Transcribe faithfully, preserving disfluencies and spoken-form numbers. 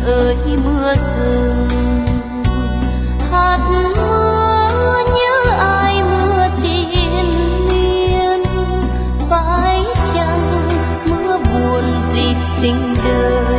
ơi mưa rừng. Hạt mưa nhớ ai mưa triền miên, phải chăng mưa buồn vì tình đời